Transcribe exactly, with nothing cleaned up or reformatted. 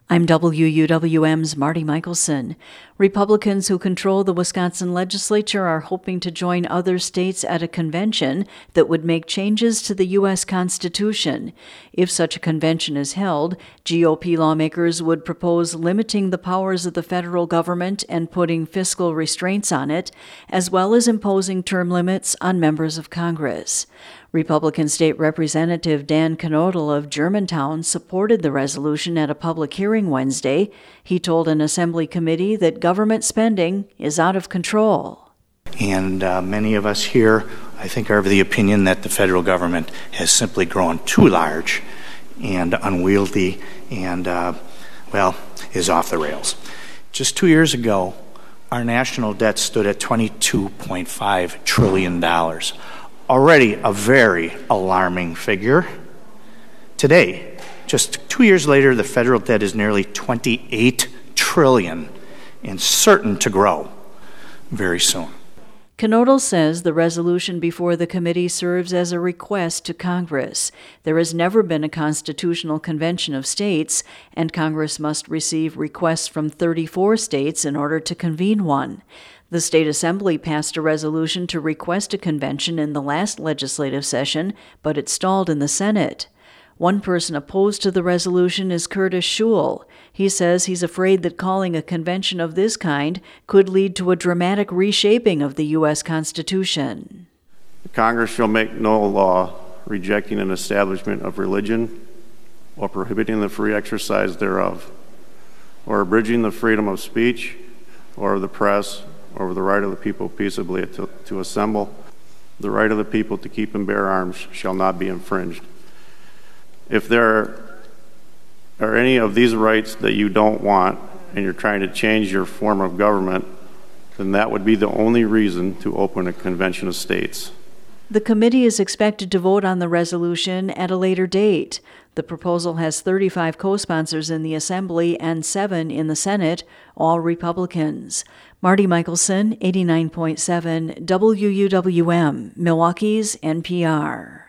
I'm W U W M's Marty Michelson. Republicans who control the Wisconsin legislature are hoping to join other states at a convention that would make changes to the U S Constitution. If such a convention is held, G O P lawmakers would propose limiting the powers of the federal government and putting fiscal restraints on it, as well as imposing term limits on members of Congress. Republican State Representative Dan Knodl of Germantown supported the resolution at a public hearing Wednesday. He told an assembly committee that government spending is out of control. And uh, many of us here, I think, are of the opinion that the federal government has simply grown too large and unwieldy and, uh, well, is off the rails. Just two years ago, our national debt stood at twenty-two point five trillion dollars. Already a very alarming figure. Today, just two years later, the federal debt is nearly twenty-eight trillion dollars and certain to grow very soon. Knodl says the resolution before the committee serves as a request to Congress. There has never been a constitutional convention of states, and Congress must receive requests from thirty-four states in order to convene one. The state assembly passed a resolution to request a convention in the last legislative session, but it stalled in the Senate. One person opposed to the resolution is Curtis Schewel. He says he's afraid that calling a convention of this kind could lead to a dramatic reshaping of the U S Constitution. Congress shall make no law rejecting an establishment of religion or prohibiting the free exercise thereof, or abridging the freedom of speech or of the press, or the right of the people peaceably to, to assemble. The right of the people to keep and bear arms shall not be infringed. If there are any of these rights that you don't want and you're trying to change your form of government, then that would be the only reason to open a convention of states. The committee is expected to vote on the resolution at a later date. The proposal has thirty-five co-sponsors in the Assembly and seven in the Senate, all Republicans. Marty Michelson, eighty-nine point seven W U W M, Milwaukee's N P R.